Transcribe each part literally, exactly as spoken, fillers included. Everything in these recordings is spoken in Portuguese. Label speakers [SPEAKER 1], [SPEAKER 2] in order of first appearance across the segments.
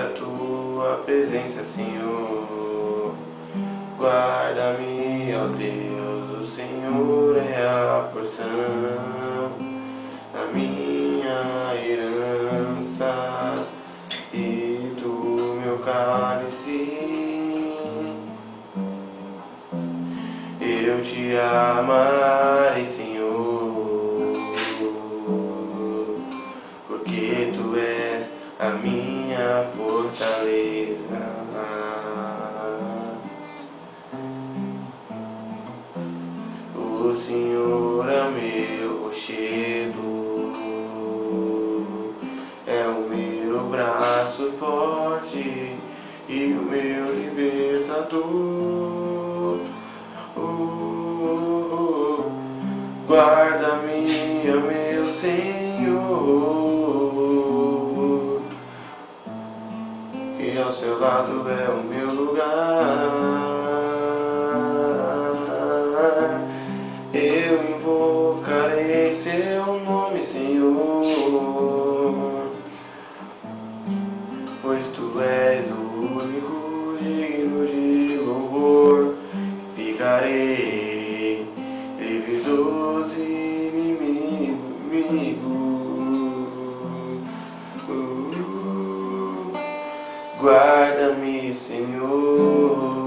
[SPEAKER 1] a tua presença, Senhor. Guarda-me, ó Deus, o Senhor é a porção, a minha herança e do meu cálice. Eu te amarei, Senhor, porque tu és a minha fortaleza. O Senhor é meu rochedo, é o meu braço forte e o meu libertador. Oh, oh, oh. Guarda-me, ó meu Senhor, e ao seu lado é o meu lugar. Eu invocarei seu nome, Senhor, pois tu és o único digno de louvor. Ficarei livre dos inimigos. Uh, Guarda-me, Senhor.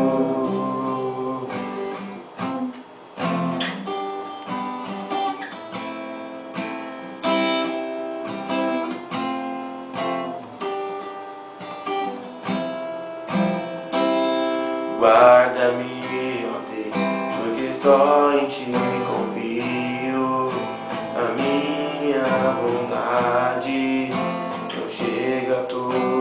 [SPEAKER 1] Guarda-me, ó Deus, porque só em ti confio. A minha bondade não chega a todos